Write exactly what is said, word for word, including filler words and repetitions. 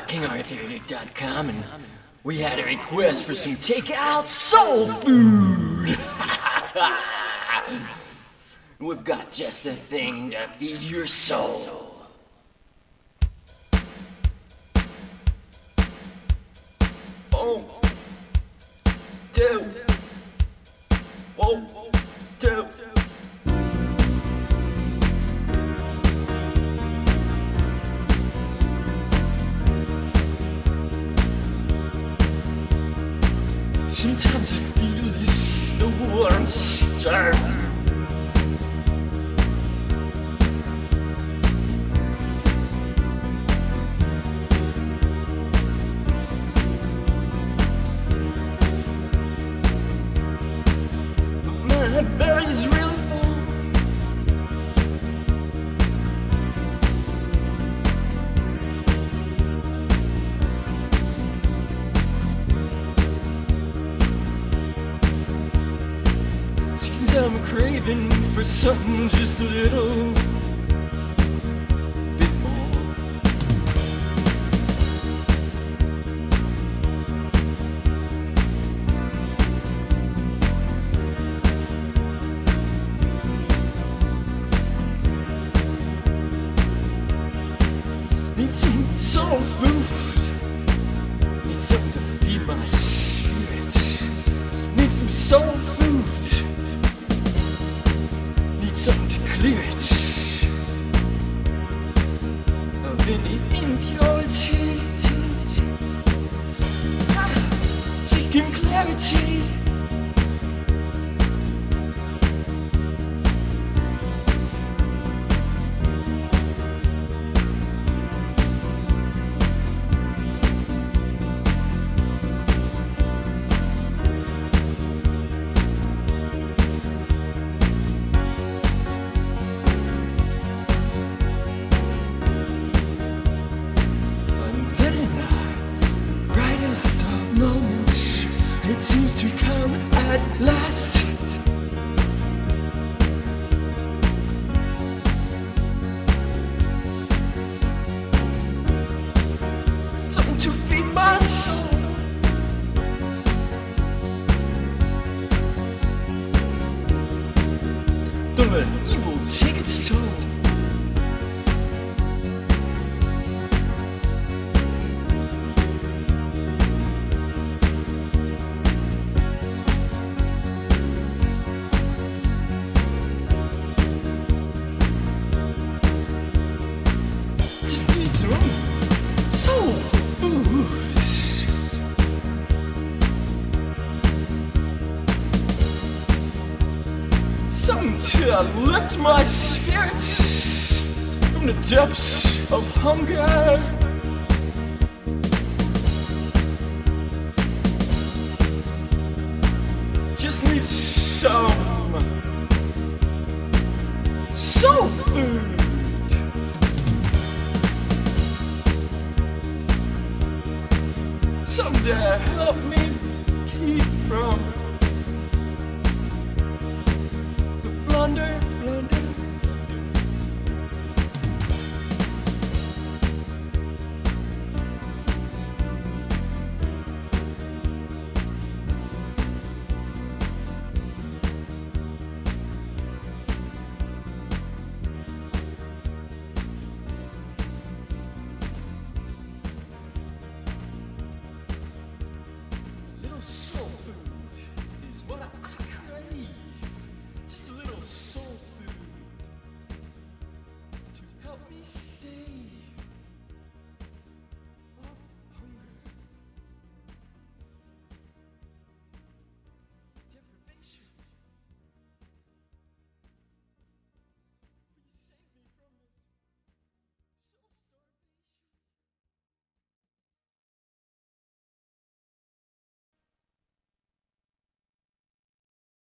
king arthur dot com, and we had a request for some takeout soul food. We've got just the thing to feed your soul. Oh, two, oh, two. Sometimes I feel as though I'm starving. My belly's really full. Seems I'm craving for something just a little bit more. Need some soul food. Need something to feed my spirit. Need some soul food. Need something to clear it of any impurity. Ah, seeking clarity. It seems to come at last. Something to feed my soul. Don't let evil take its toll. Soul food. Something to lift my spirits from the depths of hunger. Just need some soul food. Something to help me keep from